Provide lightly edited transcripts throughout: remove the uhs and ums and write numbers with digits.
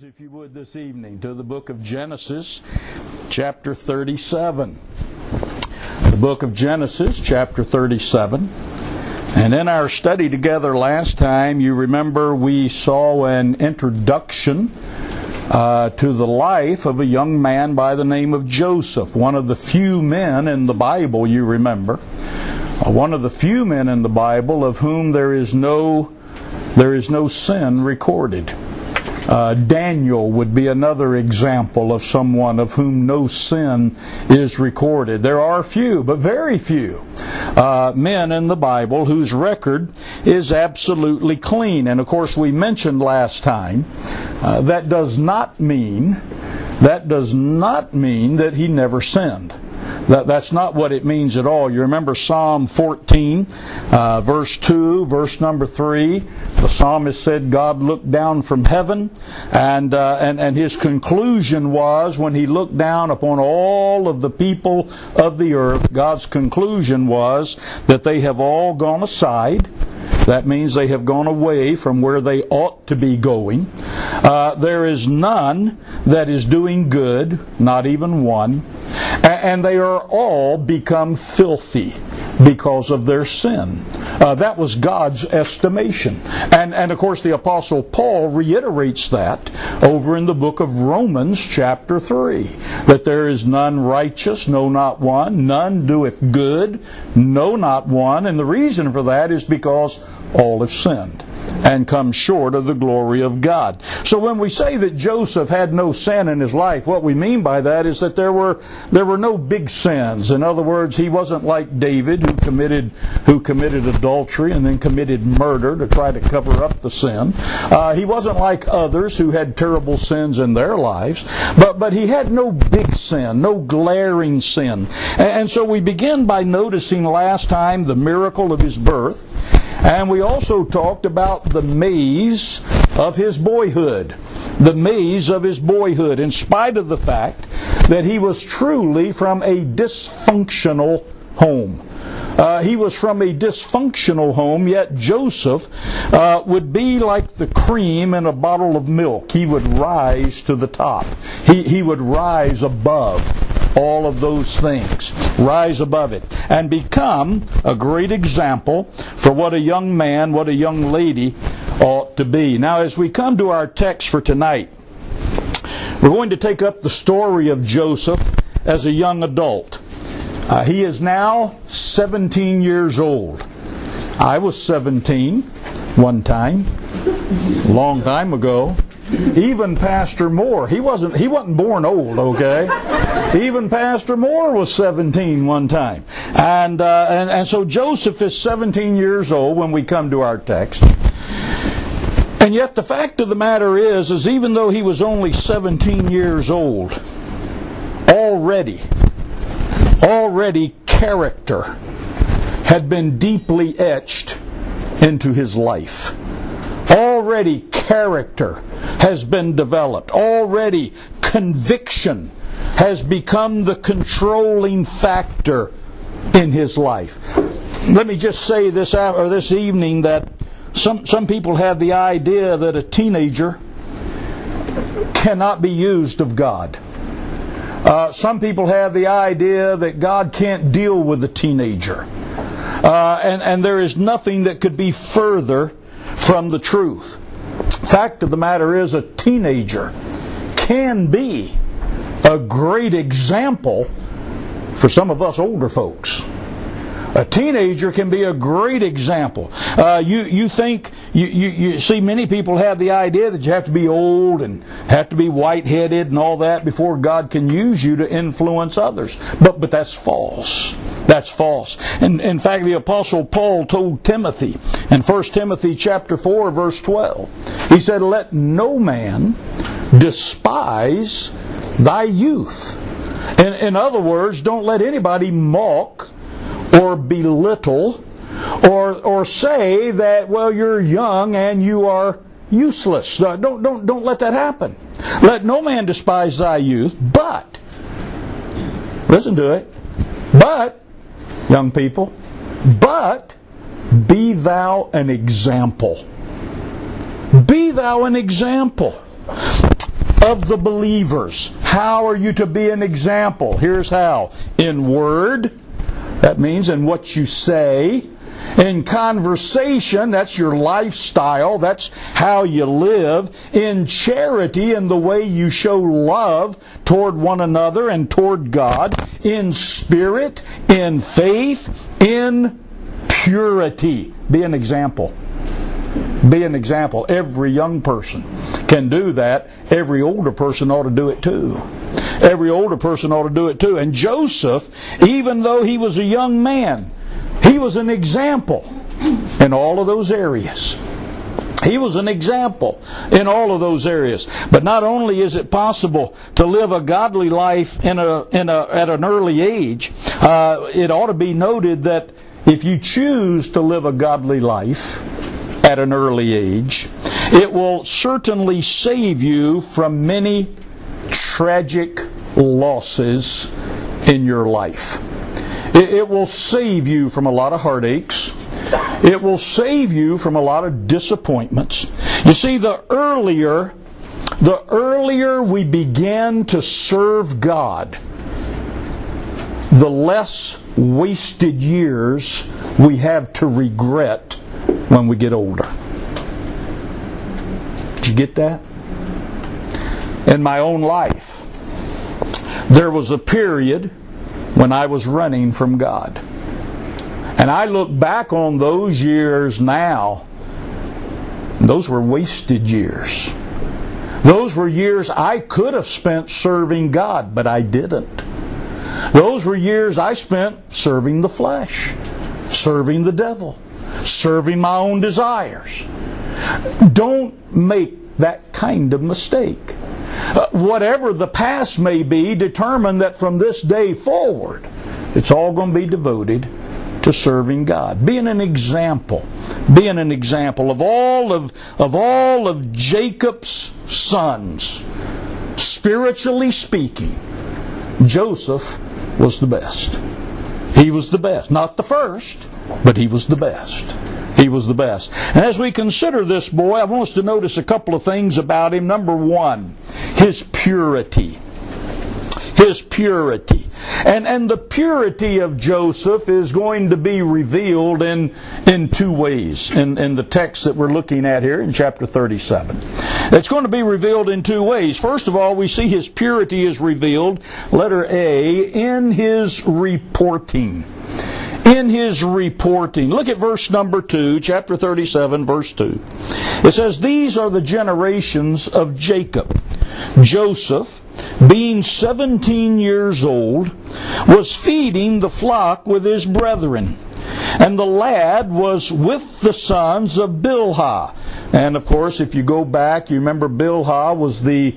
If you would, this evening to the book of Genesis, chapter 37. The book of Genesis, chapter 37. And in our study together last time, you remember we saw an introduction to the life of a young man by the name of Joseph, one of the few men in the Bible, you remember. One of the few men in the Bible of whom there is no sin recorded. Daniel would be another example of someone of whom no sin is recorded. There are few, but very few, men in the Bible whose record is absolutely clean. And of course, we mentioned last time that does not mean that he never sinned. That's not what it means at all. You remember Psalm 14, verse 2, verse number 3. The psalmist said God looked down from heaven, and his conclusion was, when he looked down upon all of the people of the earth, God's conclusion was that they have all gone aside. That means they have gone away from where they ought to be going. There is none that is doing good, not even one. And they are all become filthy because of their sin. That was God's estimation. And of course the Apostle Paul reiterates that over in the book of Romans chapter 3. That there is none righteous, no not one. None doeth good, no not one. And the reason for that is because all have sinned and come short of the glory of God. So when we say that Joseph had no sin in his life, what we mean by that is that there were no big sins. In other words, he wasn't like David who committed adultery and then committed murder to try to cover up the sin. He wasn't like others who had terrible sins in their lives. But he had no big sin, no glaring sin. And so we begin by noticing last time the miracle of his birth. And we also talked about the maze of his boyhood. The maze of his boyhood, in spite of the fact that he was truly from a dysfunctional home. He was from a dysfunctional home, yet Joseph would be like the cream in a bottle of milk. He would rise to the top. He would rise above all of those things, rise above it, and become a great example for what a young man, what a young lady ought to be. Now, as we come to our text for tonight, we're going to take up the story of Joseph as a young adult. He is now 17 years old. I was 17 one time, a long time ago. Even Pastor Moore, he wasn't born old, okay? Even Pastor Moore was 17 one time. And so Joseph is 17 years old when we come to our text. And yet the fact of the matter is even though he was only 17 years old, already character had been deeply etched into his life. Already character has been developed. Already conviction has become the controlling factor in his life. Let me just say this evening that some people have the idea that a teenager cannot be used of God. Some people have the idea that God can't deal with a teenager. And there is nothing that could be further from the truth. Fact of the matter is, a teenager can be a great example for some of us older folks. A teenager can be a great example. You see many people have the idea that you have to be old and have to be white-headed and all that before God can use you to influence others. But that's false. That's false. And in fact, the Apostle Paul told Timothy in 1 Timothy chapter 4, verse 12, he said, "Let no man despise thy youth." In other words, don't let anybody mock or belittle or say that, well, you're young and you are useless. Don't let that happen. Let no man despise thy youth, but, listen to it, but, young people, but be thou an example. Be thou an example. of the believers. How are you to be an example? Here's how. In word, that means in what you say. In conversation, that's your lifestyle, that's how you live. In charity, in the way you show love toward one another and toward God. In spirit, in faith, in purity. Be an example. Be an example. Every young person can do that. Every older person ought to do it too. Every older person ought to do it too. And Joseph, even though he was a young man, he was an example in all of those areas. He was an example in all of those areas. But not only is it possible to live a godly life at an early age, it ought to be noted that if you choose to live a godly life at an early age, it will certainly save you from many tragic losses in your life. It will save you from a lot of heartaches. It will save you from a lot of disappointments. You see, the earlier we begin to serve God, the less wasted years we have to regret when we get older. Did you get that? In my own life, there was a period when I was running from God. And I look back on those years now, and those were wasted years. Those were years I could have spent serving God, but I didn't. Those were years I spent serving the flesh, serving the devil, serving my own desires. Don't make that kind of mistake. Whatever the past may be, determine that from this day forward, it's all going to be devoted to serving God. Being an example. Being an example of all of Jacob's sons. Spiritually speaking, Joseph was the best. He was the best. Not the first, but he was the best. He was the best. And as we consider this boy, I want us to notice a couple of things about him. Number one, his purity. His purity. And the purity of Joseph is going to be revealed in two ways in the text that we're looking at here in chapter 37. It's going to be revealed in two ways. First of all, we see his purity is revealed, letter A, in his reporting. In his reporting. Look at verse number 2, chapter 37, verse 2. It says, "These are the generations of Jacob. Joseph, being 17 years old, was feeding the flock with his brethren. And the lad was with the sons of Bilhah." And of course, if you go back, you remember Bilhah was the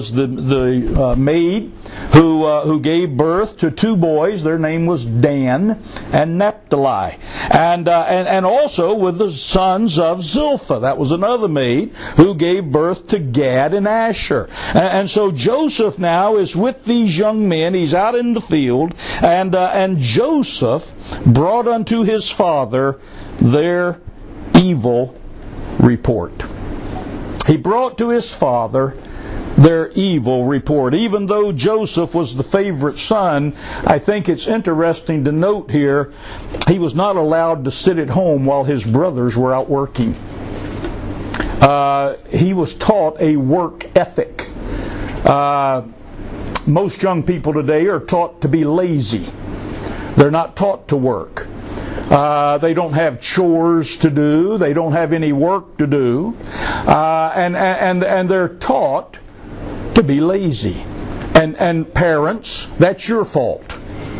maid who gave birth to two boys. Their name was Dan and Naphtali, and also with the sons of Zilpah. That was another maid who gave birth to Gad and Asher. And so Joseph now is with these young men. He's out in the field, and Joseph brought unto his father their evil report. He brought to his father their evil report. Even though Joseph was the favorite son, I think it's interesting to note here, he was not allowed to sit at home while his brothers were out working. He was taught a work ethic. Most young people today are taught to be lazy. They're not taught to work. They don't have chores to do. They don't have any work to do. And they're taught to be lazy. And parents, that's your fault.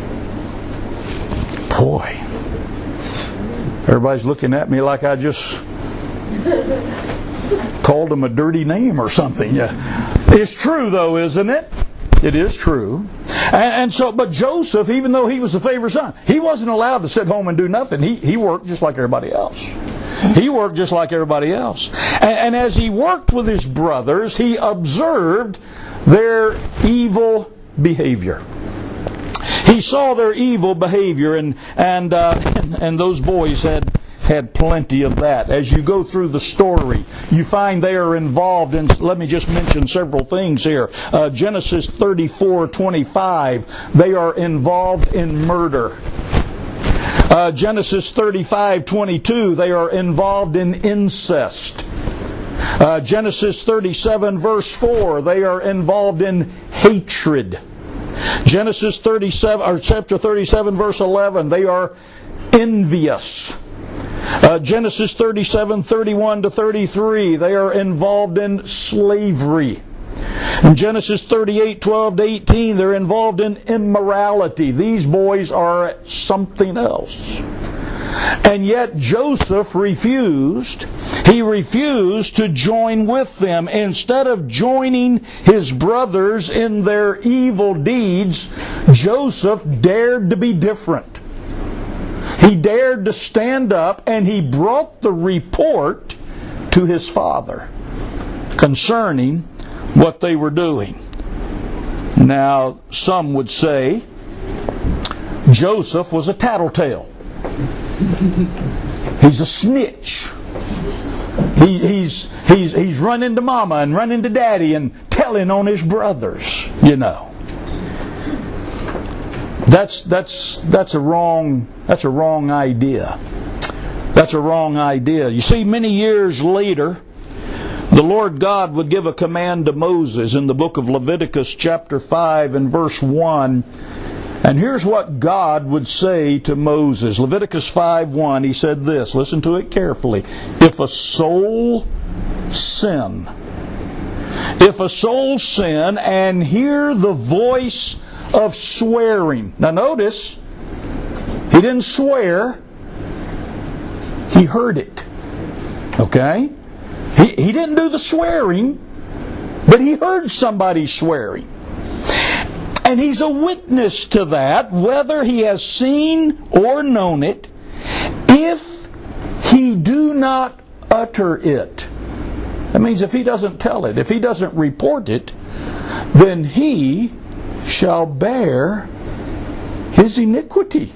Boy, everybody's looking at me like I just called them a dirty name or something. Yeah. It's true though, isn't it? It is true. And so, but Joseph, even though he was the favorite son, he wasn't allowed to sit home and do nothing. He worked just like everybody else. He worked just like everybody else. And as he worked with his brothers, he observed their evil behavior. He saw their evil behavior, and those boys had had plenty of that. As you go through the story, you find they are involved in, let me just mention several things here. Genesis 34:25, they are involved in murder. Genesis 35:22, they are involved in incest. Genesis 37 verse 4, they are involved in hatred. Genesis 37 or chapter 37 verse 11, they are envious. Genesis 37:31 to 33, they are involved in slavery. In Genesis 38:12 to 18, they're involved in immorality. These boys are something else. And yet Joseph refused. He refused to join with them. Instead of joining his brothers in their evil deeds, Joseph dared to be different. He dared to stand up, and he brought the report to his father concerning what they were doing. Now, some would say Joseph was a tattletale. He's a snitch. He's running to mama and running to daddy and telling on his brothers, you know. That's a wrong idea. That's a wrong idea. You see, many years later, the Lord God would give a command to Moses in the book of Leviticus chapter 5 and verse 1. And here's what God would say to Moses. Leviticus 5:1, he said this. Listen to it carefully. If a soul sin and hear the voice of swearing. Now notice, he didn't swear. He heard it. Okay? He didn't do the swearing, but he heard somebody swearing. And he's a witness to that, whether he has seen or known it, if he do not utter it. That means if he doesn't tell it, if he doesn't report it, then he shall bear his iniquity.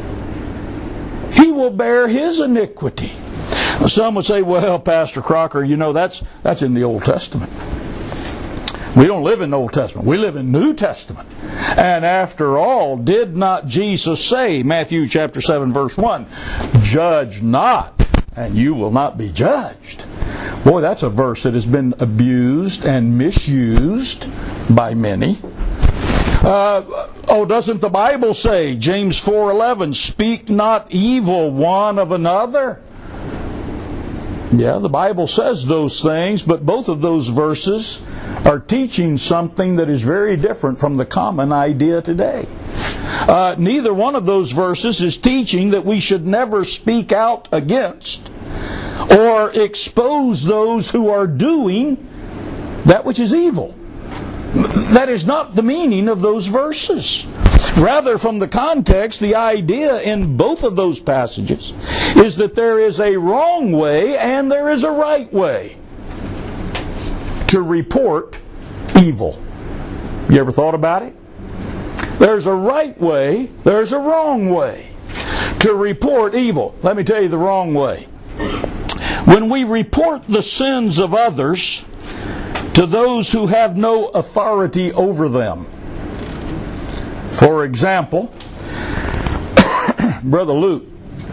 He will bear his iniquity. Some would say, well, Pastor Crocker, you know, that's in the Old Testament. We don't live in the Old Testament. We live in New Testament. And after all, did not Jesus say, Matthew chapter 7 verse 1, judge not, and you will not be judged. Boy, that's a verse that has been abused and misused by many. Doesn't the Bible say, James 4:11, speak not evil one of another? Yeah, the Bible says those things, but both of those verses are teaching something that is very different from the common idea today. Neither one of those verses is teaching that we should never speak out against or expose those who are doing that which is evil. That is not the meaning of those verses. Rather, from the context, the idea in both of those passages is that there is a wrong way and there is a right way to report evil. You ever thought about it? There's a right way, there's a wrong way to report evil. Let me tell you the wrong way. When we report the sins of others to those who have no authority over them. For example, Brother Luke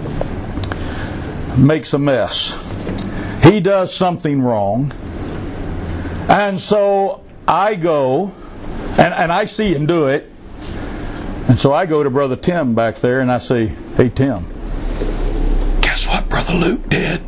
makes a mess. He does something wrong. And so I go, and I see him do it. And so I go to Brother Tim back there and I say, hey Tim, guess what Brother Luke did?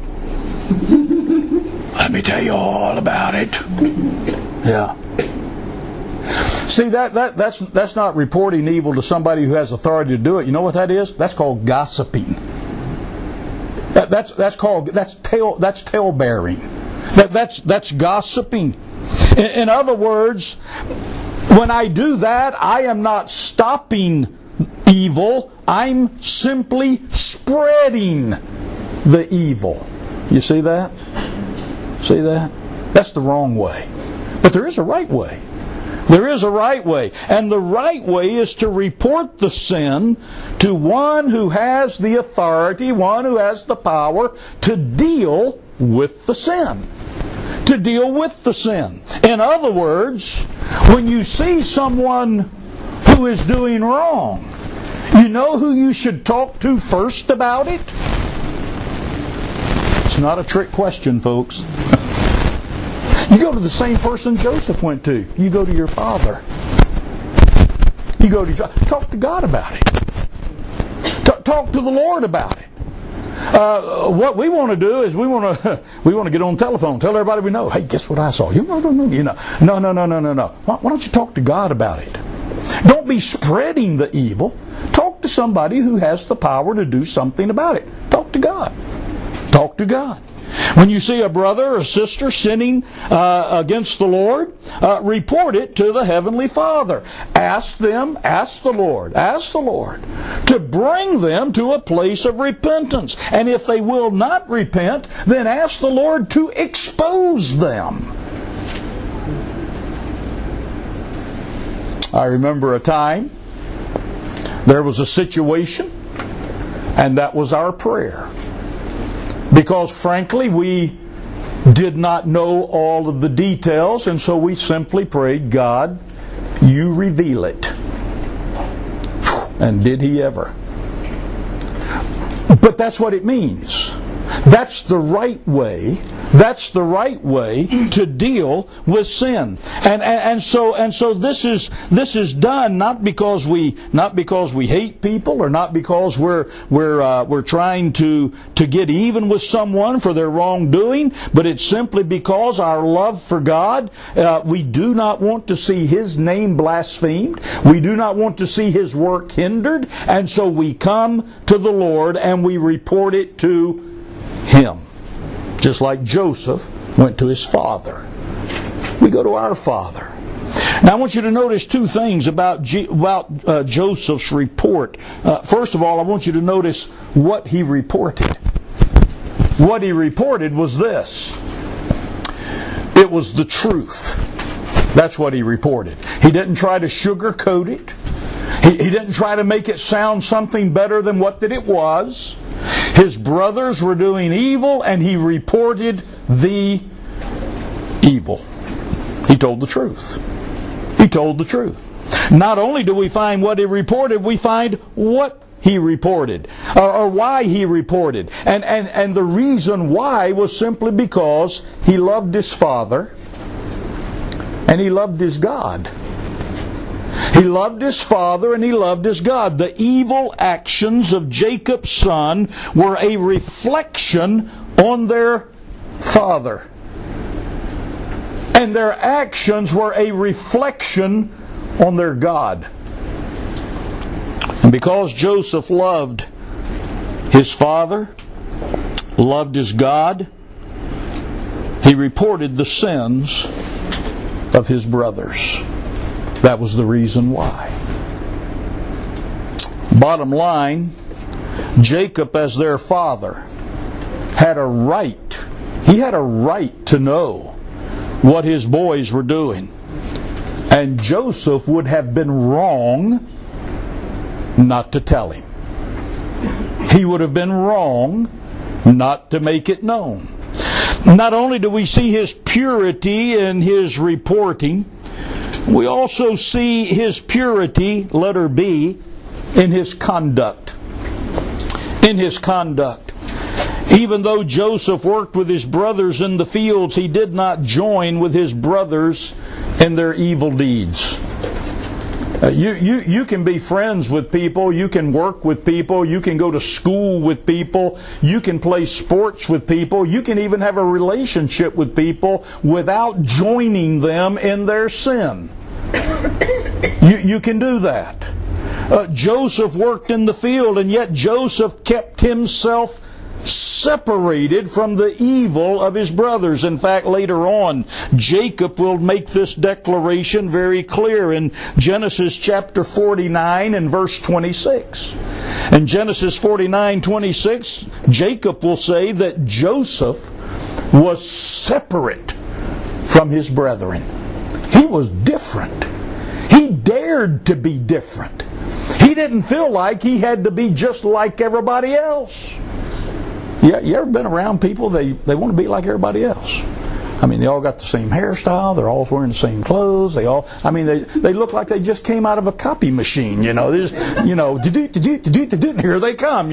Let me tell you all about it. Yeah. See, that's not reporting evil to somebody who has authority to do it. You know what that is? That's called gossiping. That's tale bearing. That's gossiping. In other words, when I do that, I am not stopping evil. I'm simply spreading the evil. You see that? See that? That's the wrong way. But there is a right way. There is a right way. And the right way is to report the sin to one who has the authority, one who has the power to deal with the sin. To deal with the sin. In other words, when you see someone who is doing wrong, you know who you should talk to first about it? It's not a trick question, folks. You go to the same person Joseph went to. You go to your father. You go to talk to God about it. Talk to the Lord about it. What we want to do is we want to get on the telephone, tell everybody we know. Hey, guess what I saw? No. Why don't you talk to God about it? Don't be spreading the evil. Talk to somebody who has the power to do something about it. Talk to God. Talk to God. When you see a brother or sister sinning against the Lord, report it to the Heavenly Father. Ask the Lord to bring them to a place of repentance. And if they will not repent, then ask the Lord to expose them. I remember a time there was a situation, and that was our prayer. Because frankly, we did not know all of the details, and so we simply prayed, God, you reveal it. And did He ever? But that's what it means. That's the right way. That's the right way to deal with sin. And so this is done not because we hate people, or not because we're trying to get even with someone for their wrongdoing, but it's simply because our love for God. We do not want to see His name blasphemed. We do not want to see His work hindered, and so we come to the Lord and we report it to Him. Just like Joseph went to his father. We go to our Father. Now I want you to notice two things about Joseph's report. First of all, I want you to notice what he reported. What he reported was this. It was the truth. That's what he reported. He didn't try to sugarcoat it. He didn't try to make it sound something better than what that it was. His brothers were doing evil, and he reported the evil. He told the truth. He told the truth. Not only do we find what he reported, we find what he reported, or why he reported. And the reason why was simply because he loved his father, and he loved his God. He loved his father and he loved his God. The evil actions of Jacob's son were a reflection on their father. And their actions were a reflection on their God. And because Joseph loved his father, loved his God, he reported the sins of his brothers. That was the reason why. Bottom line, Jacob as their father had a right. He had a right to know what his boys were doing. And Joseph would have been wrong not to tell him. He would have been wrong not to make it known. Not only do we see his purity in his reporting, we also see his purity, letter B, in his conduct. In his conduct. Even though Joseph worked with his brothers in the fields, he did not join with his brothers in their evil deeds. You can be friends with people, you can work with people, you can go to school with people, you can play sports with people, you can even have a relationship with people without joining them in their sin. You can do that. Joseph worked in the field, and yet Joseph kept himself separated from the evil of his brothers. In fact, later on, Jacob will make this declaration very clear in Genesis chapter 49 and verse 26. In Genesis 49:26, Jacob will say that Joseph was separate from his brethren. He was different. He dared to be different. He didn't feel like he had to be just like everybody else. You ever been around people, they want to be like everybody else? I mean, they all got the same hairstyle. They're all wearing the same clothes. They look like they just came out of a copy machine. They just, here they come.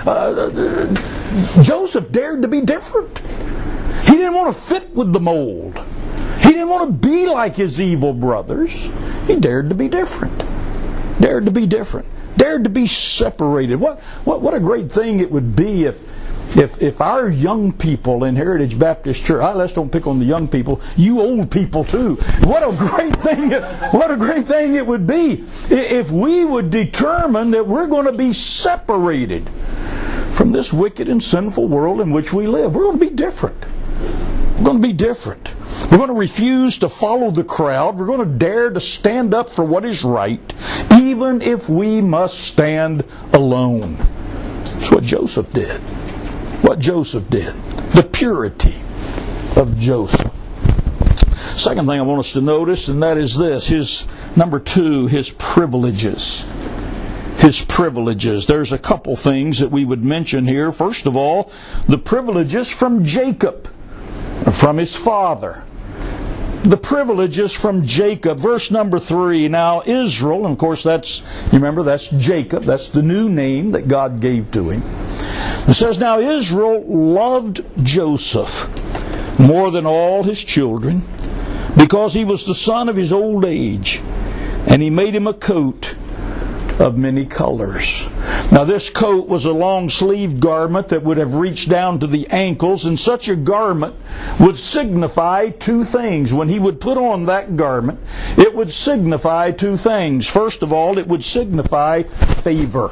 Joseph dared to be different. He didn't want to fit with the mold. He didn't want to be like his evil brothers. He dared to be different. Dared to be different. Dared to be separated. What a great thing it would be if our young people in Heritage Baptist Church, let's don't pick on the young people, you old people too. What a great thing it would be if we would determine that we're going to be separated from this wicked and sinful world in which we live. We're going to be different. We're going to be different. We're going to refuse to follow the crowd. We're going to dare to stand up for what is right, even if we must stand alone. That's what Joseph did. What Joseph did. The purity of Joseph. Second thing I want us to notice, and that is this. Number 2, his privileges. His privileges. There's a couple things that we would mention here. First of all, the privileges from Jacob, from his father. The privileges from Jacob. Verse number 3. Now Israel, and of course that's Jacob. That's the new name that God gave to him. It says, now Israel loved Joseph more than all his children, because he was the son of his old age, and he made him a coat of many colors. Now this coat was a long-sleeved garment that would have reached down to the ankles, and such a garment would signify two things. When he would put on that garment, it would signify two things. First of all, it would signify favor.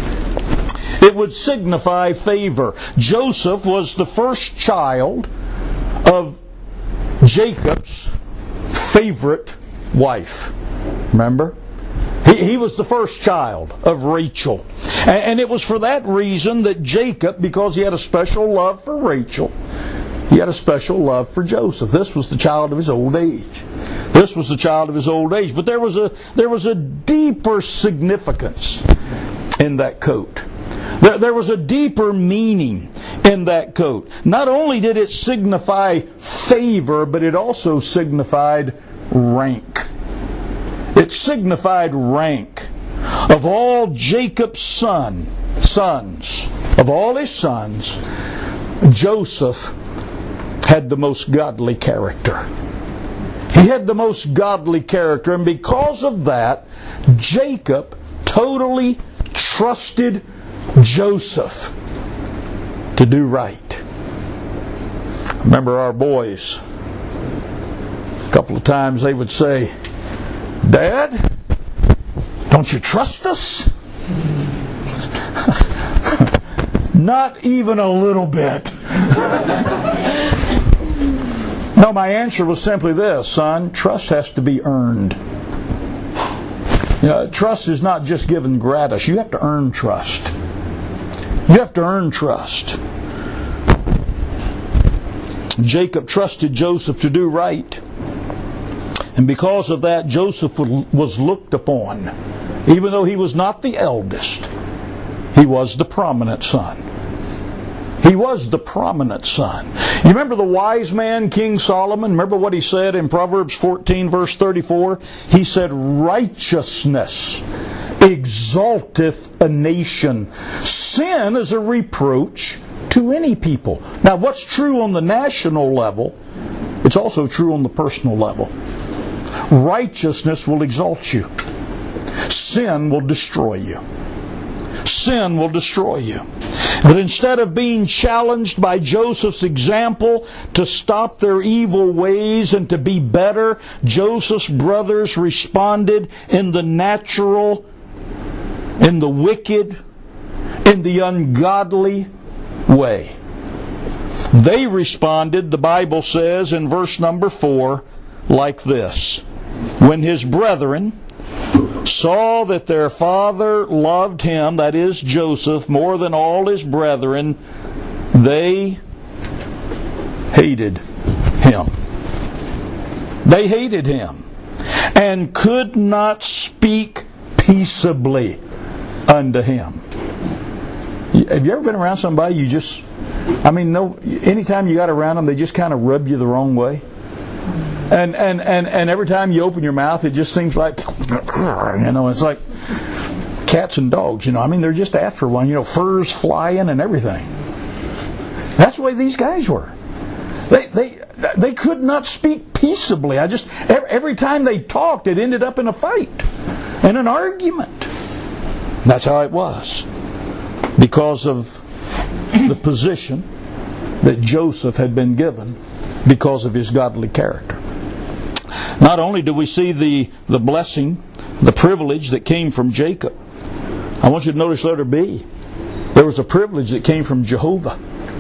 It would signify favor. Joseph was the first child of Jacob's favorite wife. Remember? He was the first child of Rachel. And it was for that reason that Jacob, because he had a special love for Rachel, he had a special love for Joseph. This was the child of his old age. This was the child of his old age. But there was a deeper significance in that coat. There was a deeper meaning in that coat. Not only did it signify favor, but it also signified rank. It signified rank. Of all Jacob's sons, of all his sons, Joseph had the most godly character. He had the most godly character, and because of that, Jacob totally trusted Joseph to do right. Remember our boys, a couple of times they would say, Dad, don't you trust us? Not even a little bit. No, my answer was simply this, son, trust has to be earned. Trust is not just given gratis. You have to earn trust. You have to earn trust. Jacob trusted Joseph to do right. And because of that, Joseph was looked upon. Even though he was not the eldest, he was the prominent son. He was the prominent son. You remember the wise man, King Solomon? Remember what he said in Proverbs 14, verse 34? He said, righteousness exalteth a nation. Sin is a reproach to any people. Now, what's true on the national level, it's also true on the personal level. Righteousness will exalt you. Sin will destroy you. Sin will destroy you. But instead of being challenged by Joseph's example to stop their evil ways and to be better, Joseph's brothers responded in the natural, in the wicked, in the ungodly way. They responded, the Bible says in verse number 4, like this. When his brethren saw that their father loved him, that is Joseph, more than all his brethren, they hated him. They hated him. and could not speak peaceably unto him. Have you ever been around somebody anytime you got around them, they just kind of rub you the wrong way? And every time you open your mouth, it just seems like, it's like cats and dogs, they're just after one, furs flying and everything. That's the way these guys were. They could not speak peaceably. Every time they talked, it ended up in a fight and an argument. That's how it was, because of the position that Joseph had been given because of his godly character. Not only do we see the blessing, the privilege that came from Jacob, I want you to notice letter B. There was a privilege that came from Jehovah.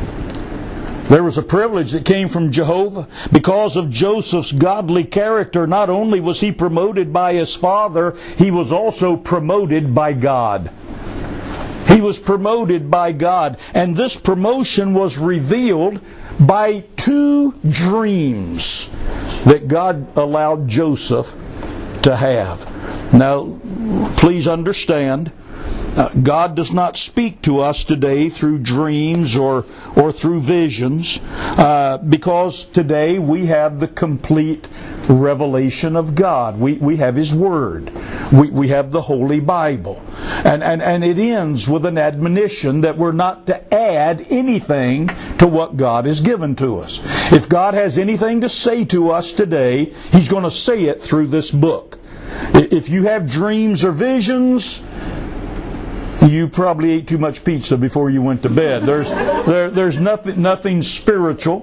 There was a privilege that came from Jehovah. Because of Joseph's godly character, not only was he promoted by his father, he was also promoted by God. He was promoted by God. And this promotion was revealed by 2 dreams that God allowed Joseph to have. Now, please understand, God does not speak to us today through dreams or through visions, because today we have the complete revelation of God. We have His Word. We have the Holy Bible. And it ends with an admonition that we're not to add anything to what God has given to us. If God has anything to say to us today, He's going to say it through this book. If you have dreams or visions, you probably ate too much pizza before you went to bed. There's nothing spiritual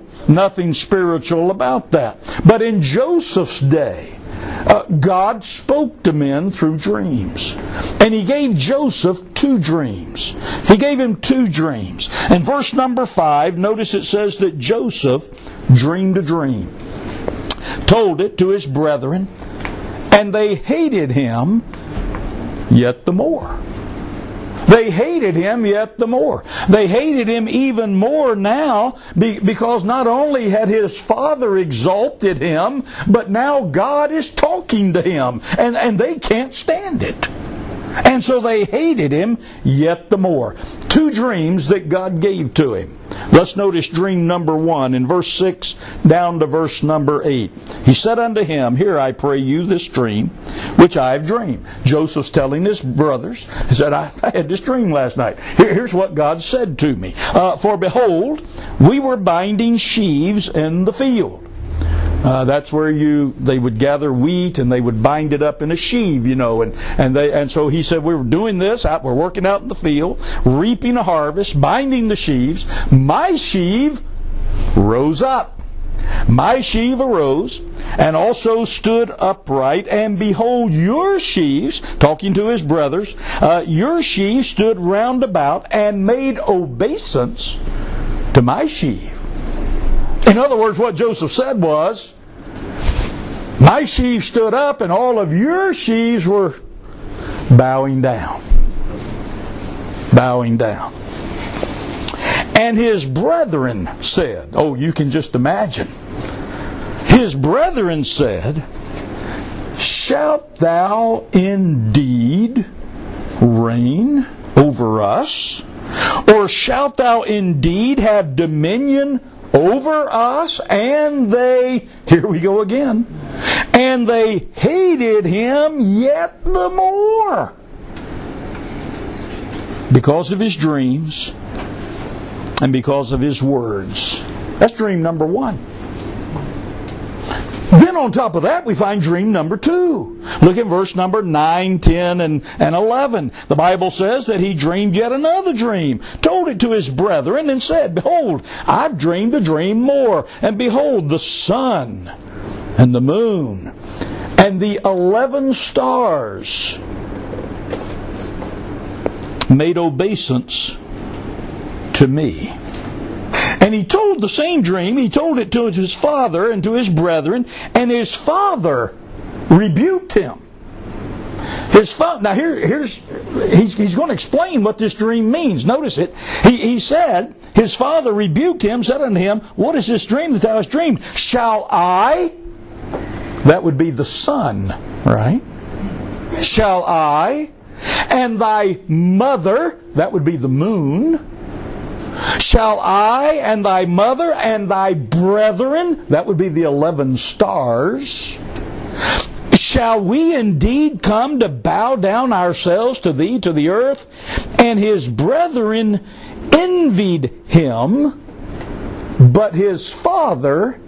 about that. But in Joseph's day, God spoke to men through dreams. And He gave Joseph 2 dreams. He gave him 2 dreams. In verse number 5, notice it says that Joseph dreamed a dream, told it to his brethren, and they hated him yet the more. They hated him yet the more. They hated him even more now because not only had his father exalted him, but now God is talking to him, and they can't stand it. And so they hated him yet the more. 2 dreams that God gave to him. Let's notice dream number 1 in verse 6 down to verse number 8. He said unto him, Hear, I pray you, this dream which I have dreamed. Joseph's telling his brothers, he said, I had this dream last night. Here's what God said to me. For behold, we were binding sheaves in the field. That's where they would gather wheat and they would bind it up in a sheave, and so he said, we were doing this, we're working out in the field, reaping a harvest, binding the sheaves. My sheaf rose up. My sheaf arose and also stood upright, and behold, your sheaves, talking to his brothers, your sheaves stood round about and made obeisance to my sheaf. In other words, what Joseph said was, my sheaves stood up and all of your sheaves were bowing down. Bowing down. And his brethren said, you can just imagine. His brethren said, Shalt thou indeed reign over us? Or shalt thou indeed have dominion over us? And they, here we go again, and they hated him yet the more because of his dreams and because of his words. That's dream number 1. Then on top of that, we find dream number 2. Look at verse number 9, 10, and 11. The Bible says that he dreamed yet another dream, told it to his brethren, and said, Behold, I've dreamed a dream more. And behold, the sun and the moon and the 11 stars made obeisance to me. And he told the same dream, he told it to his father and to his brethren, and his father rebuked him. His father, now he's going to explain what this dream means. Notice it. He said, his father rebuked him, said unto him, What is this dream that thou hast dreamed? Shall I That would be the sun, right? Shall I and thy mother, that would be the moon. Shall I and thy mother and thy brethren, that would be the 11 stars. Shall we indeed come to bow down ourselves to thee, to the earth? And his brethren envied him, but his father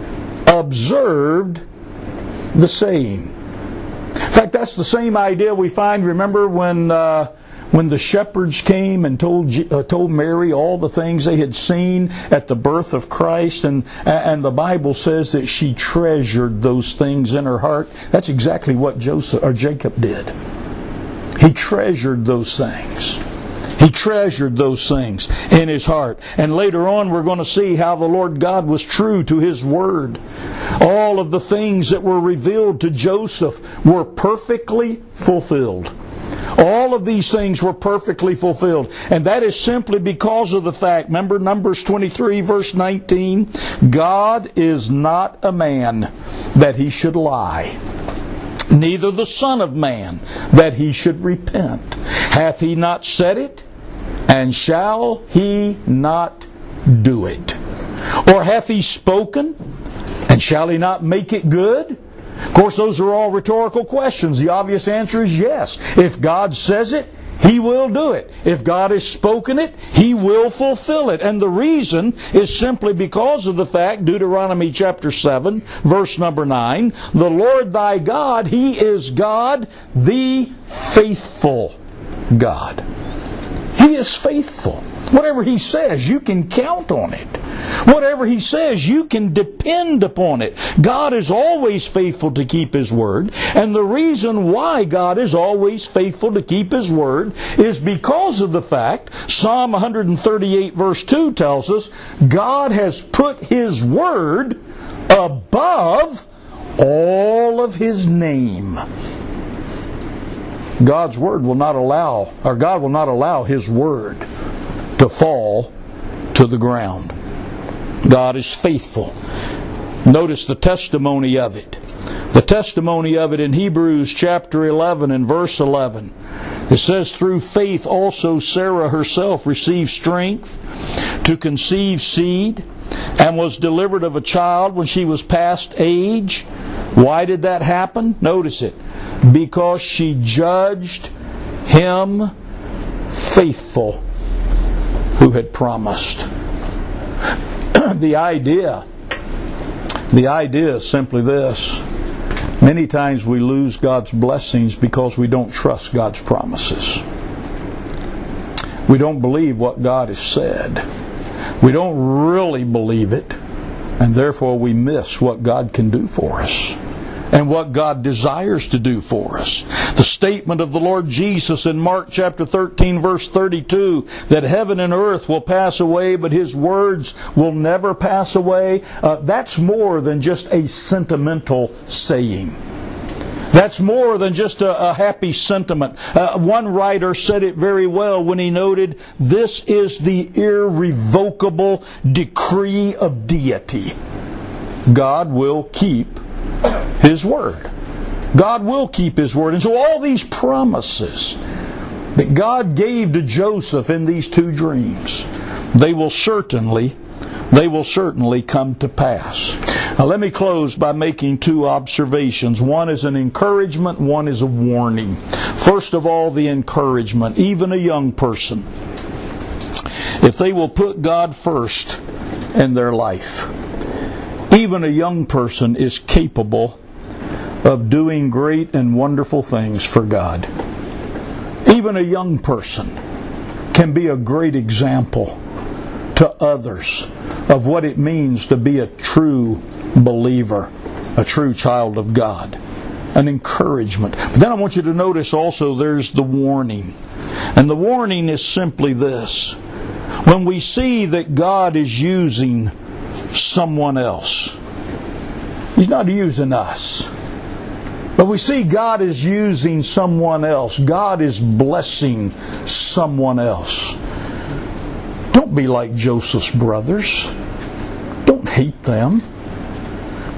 observed the saying. In fact, that's the same idea we find, remember, when the shepherds came and told Mary all the things they had seen at the birth of Christ, and the Bible says that she treasured those things in her heart. That's exactly what Jacob did. He treasured those things. He treasured those things in his heart. And later on we're going to see how the Lord God was true to His Word. All of the things that were revealed to Joseph were perfectly fulfilled. All of these things were perfectly fulfilled. And that is simply because of the fact, remember Numbers 23 verse 19, God is not a man that He should lie, neither the Son of Man that He should repent. Hath He not said it? And shall He not do it? Or hath He spoken? And shall He not make it good? Of course, those are all rhetorical questions. The obvious answer is yes. If God says it, He will do it. If God has spoken it, He will fulfill it. And the reason is simply because of the fact, Deuteronomy chapter 7, verse number 9, the Lord thy God, He is God, the faithful God. He is faithful. Whatever He says, you can count on it. Whatever He says, you can depend upon it. God is always faithful to keep His word. And the reason why God is always faithful to keep His word is because of the fact, Psalm 138 verse 2 tells us, God has put His word above all of His name. God's word will not allow, or God will not allow His word to fall to the ground. God is faithful. Notice the testimony of it. The testimony of it in Hebrews chapter 11 and verse 11. It says, through faith also Sarah herself received strength to conceive seed and was delivered of a child when she was past age. Why did that happen? Notice it. Because she judged him faithful who had promised. The idea is simply this. Many times we lose God's blessings because we don't trust God's promises. We don't believe what God has said. We don't really believe it, and therefore we miss what God can do for us and what God desires to do for us. The statement of the Lord Jesus in Mark chapter 13 verse 32, that heaven and earth will pass away, but His words will never pass away, that's more than just a sentimental saying. That's more than just a happy sentiment. One writer said it very well when he noted, this is the irrevocable decree of deity. God will keep His word. God will keep His word. And so all these promises that God gave to Joseph in these two dreams, they will certainly come to pass. Now let me close by making two observations. One is an encouragement, one is a warning. First of all, the encouragement. Even a young person, if they will put God first in their life, even a young person is capable of doing great and wonderful things for God. Even a young person can be a great example to others of what it means to be a true believer, a true child of God. An encouragement. But then I want you to notice also there's the warning. And the warning is simply this. When we see that God is using someone else, He's not using us. But we see God is using someone else. God is blessing someone else. Don't be like Joseph's brothers. Don't hate them.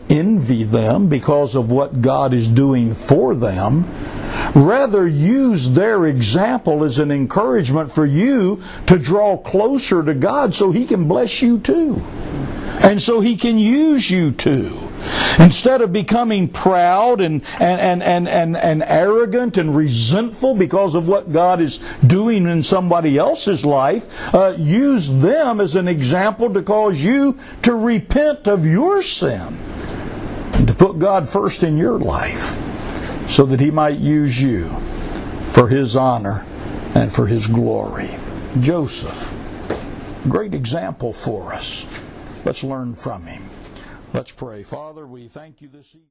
envy them because of what God is doing for them. Rather, use their example as an encouragement for you to draw closer to God so He can bless you too. And so He can use you too. Instead of becoming proud and arrogant and resentful because of what God is doing in somebody else's life, use them as an example to cause you to repent of your sin and to put God first in your life so that He might use you for His honor and for His glory. Joseph, great example for us. Let's learn from him. Let's pray. Father, we thank you this evening.